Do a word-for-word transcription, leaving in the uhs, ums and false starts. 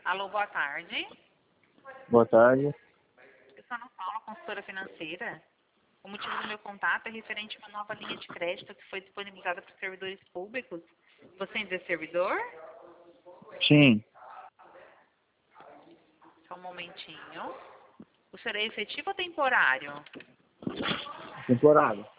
Alô, boa tarde. Boa tarde. Eu sou a Ana Paula, consultora financeira. O motivo do meu contato é referente a uma nova linha de crédito que foi disponibilizada para os servidores públicos. Você ainda é servidor? Sim. Só um momentinho. O senhor é efetivo ou temporário? Temporada.